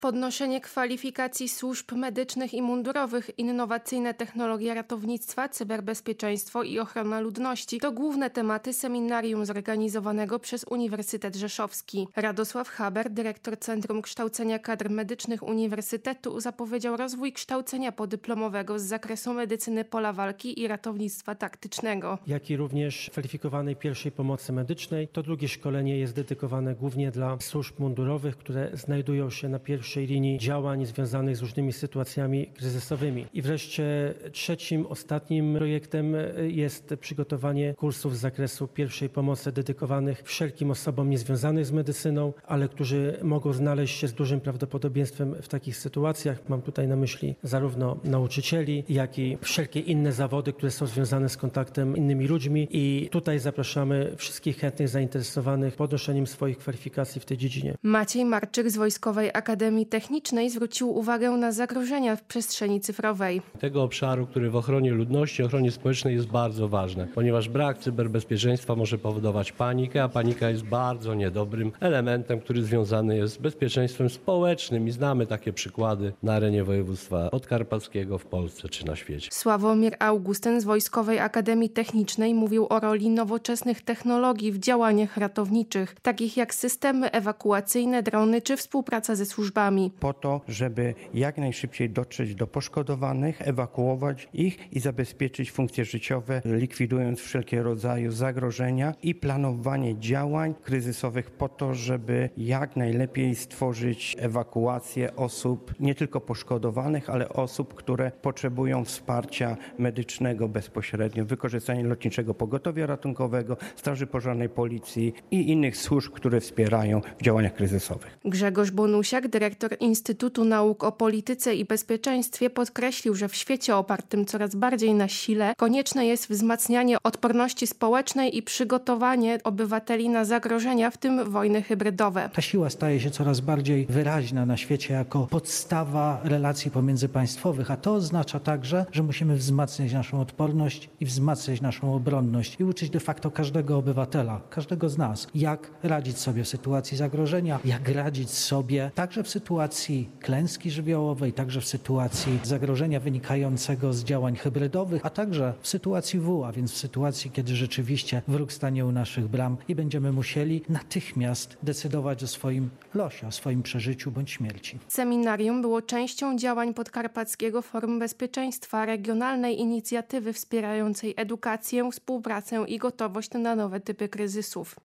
Podnoszenie kwalifikacji służb medycznych i mundurowych, innowacyjne technologie ratownictwa, cyberbezpieczeństwo i ochrona ludności to główne tematy seminarium zorganizowanego przez Uniwersytet Rzeszowski. Radosław Haber, dyrektor Centrum Kształcenia Kadr Medycznych Uniwersytetu, zapowiedział rozwój kształcenia podyplomowego z zakresu medycyny pola walki i ratownictwa taktycznego. Jak i również kwalifikowanej pierwszej pomocy medycznej. To drugie szkolenie jest dedykowane głównie dla służb mundurowych, które znajdują się na pierwszej linii działań związanych z różnymi sytuacjami kryzysowymi. I wreszcie trzecim, ostatnim projektem jest przygotowanie kursów z zakresu pierwszej pomocy dedykowanych wszelkim osobom niezwiązanych z medycyną, ale którzy mogą znaleźć się z dużym prawdopodobieństwem w takich sytuacjach. Mam tutaj na myśli zarówno nauczycieli, jak i wszelkie inne zawody, które są związane z kontaktem z innymi ludźmi. I tutaj zapraszamy wszystkich chętnych, zainteresowanych podnoszeniem swoich kwalifikacji w tej dziedzinie. Maciej Marczyk z Wojskowej Akademii Technicznej zwrócił uwagę na zagrożenia w przestrzeni cyfrowej. Tego obszaru, który w ochronie ludności, ochronie społecznej jest bardzo ważny, ponieważ brak cyberbezpieczeństwa może powodować panikę, a panika jest bardzo niedobrym elementem, który związany jest z bezpieczeństwem społecznym i znamy takie przykłady na arenie województwa podkarpackiego w Polsce czy na świecie. Sławomir Augustyn z Wojskowej Akademii Technicznej mówił o roli nowoczesnych technologii w działaniach ratowniczych, takich jak systemy ewakuacyjne, drony czy współpraca ze służbami. Po to, żeby jak najszybciej dotrzeć do poszkodowanych, ewakuować ich i zabezpieczyć funkcje życiowe, likwidując wszelkie rodzaje zagrożenia i planowanie działań kryzysowych po to, żeby jak najlepiej stworzyć ewakuację osób nie tylko poszkodowanych, ale osób, które potrzebują wsparcia medycznego bezpośrednio, wykorzystanie lotniczego pogotowia ratunkowego, Straży Pożarnej, Policji i innych służb, które wspierają w działaniach kryzysowych. Grzegorz Bonusiak, dyrektor Instytutu Nauk o Polityce i Bezpieczeństwie, podkreślił, że w świecie opartym coraz bardziej na sile konieczne jest wzmacnianie odporności społecznej i przygotowanie obywateli na zagrożenia, w tym wojny hybrydowe. Ta siła staje się coraz bardziej wyraźna na świecie jako podstawa relacji pomiędzypaństwowych, a to oznacza także, że musimy wzmacniać naszą odporność i wzmacniać naszą obronność i uczyć de facto każdego obywatela, każdego z nas, jak radzić sobie w sytuacji zagrożenia, jak radzić sobie także w sytuacji klęski żywiołowej, także w sytuacji zagrożenia wynikającego z działań hybrydowych, a także w sytuacji W, a więc w sytuacji, kiedy rzeczywiście wróg stanie u naszych bram i będziemy musieli natychmiast decydować o swoim losie, o swoim przeżyciu bądź śmierci. Seminarium było częścią działań Podkarpackiego Forum Bezpieczeństwa, regionalnej inicjatywy wspierającej edukację, współpracę i gotowość na nowe typy kryzysów.